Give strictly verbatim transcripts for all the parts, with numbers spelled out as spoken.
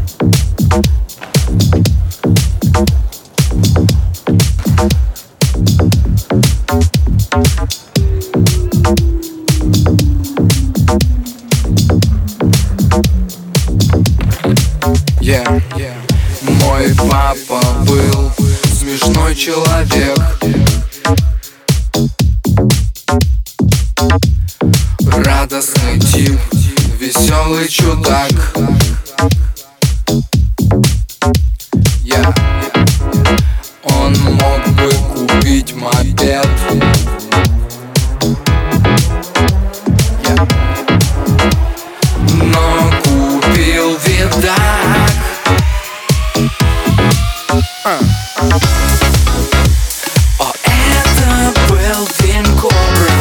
Yeah, yeah. Мой папа был смешной человек, радостный тип, веселый чудак. Yeah. Он мог бы купить мопед, yeah. Но купил видак. uh. О, это был фильм Кобра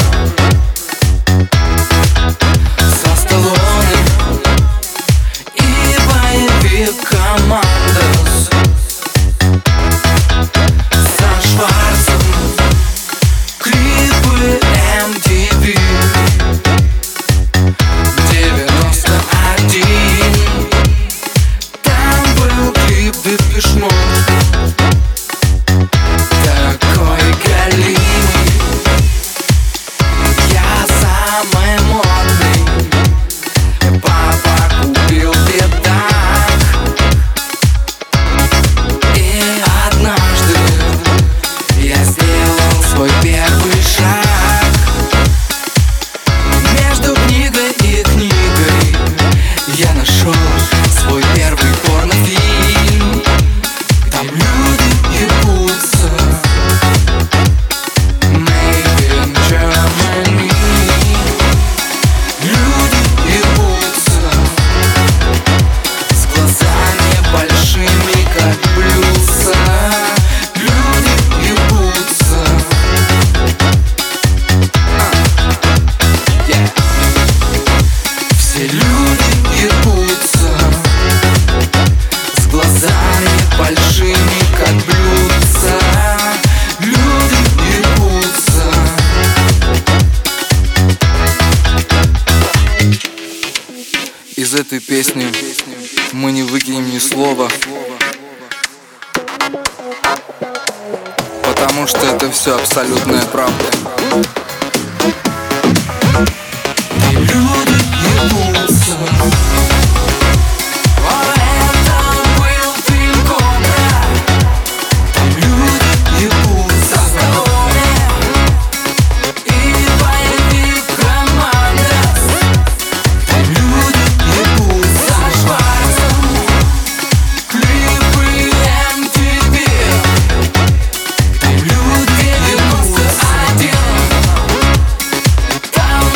со Сталлоне и боевик Командос со Шварцем, клипы эм ти ви девяносто один. Там был клип Депеш Мод, такой галимый. Я самый модный, папа купил видак. И однажды я сделал свой первый шаг. Между книгой и книгой я нашел свой первый порнофильм. Там люди ебутся, made in Germany. Люди ебутся с глазами большими, как блюдца. Люди ебутся. uh. yeah. Все люди ебутся с глазами большими, как блюдца. Люди ебутся. Из этой песни мы не выкинем ни слова, потому что это все абсолютная правда. И люди ебутся.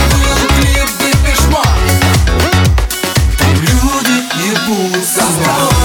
Ебутся.